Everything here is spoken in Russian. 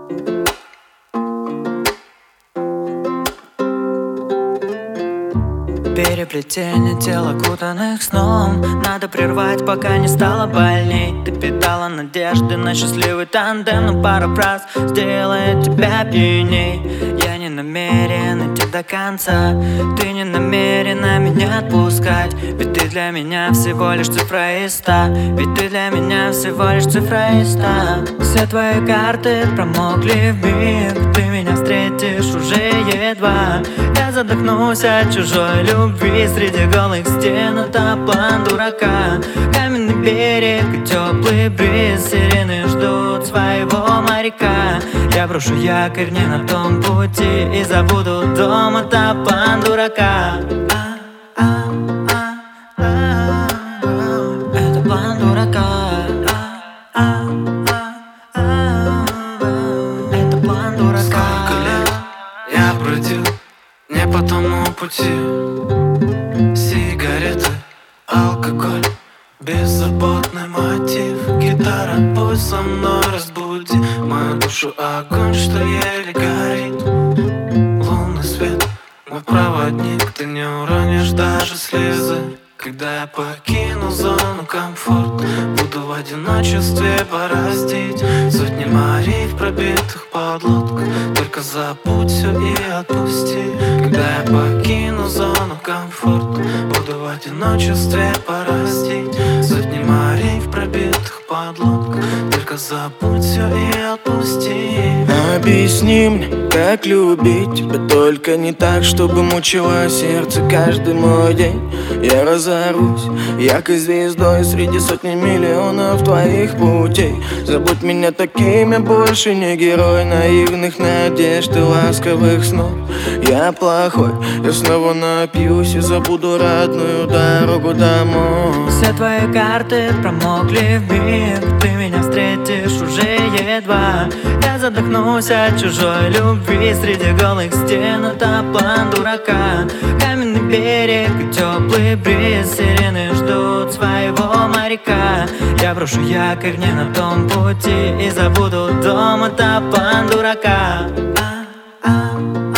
Переплетение тел, окутанных сном, надо прервать, пока не стало больней. Ты питала надежды на счастливый тандем, но пара фраз сделает тебя пьяней. Я не намерен идти до конца, ты не намерена меня отпускать. Ведь ты для меня всего лишь цифра из 100, ведь ты для меня всего лишь цифра из 100. Все твои карты промокли вмиг, ты меня встретишь уже едва. Я задохнусь от чужой любви среди голых стен, это план дурака. Каменный берег и теплый бриз, сирены ждут своего моряка. Я брошу якорь не на том пути и забуду дом, это план дурака. Это план дурака. Это план дурака. Сколько лет я бродил не по тому пути. Сигареты, алкоголь, беззаботный мотив. Гитара, пусть со мной разбуди мою душу, огонь, что еле горит. Лунный свет, мой проводник, ты не уронишь даже слезы. Когда я покину зону комфорта, буду в одиночестве бороздить сотни морей в пробитых подлодках. Только забудь все и отпусти. Когда я покину зону комфорта, буду в одиночестве бороздить сотни морей в пробитых подлодках. Только забудь все и отпусти. Объясни мне, как любить тебя, только не так, чтобы мучило сердце каждый мой день. Я разорвусь яркой звездой среди сотни миллионов твоих путей. Забудь меня таким, я больше не герой наивных надежд и ласковых снов. Я плохой, я снова напьюсь и забуду родную дорогу домой. Все твои карты промокли вмиг, ты меня встретишь уже едва. Я задохнусь от чужой любви среди голых стен, это план дурака. Каменный берег и теплый бриз, сирены ждут своего моряка. Я брошу якорь не на том пути и забуду дом, это план дурака.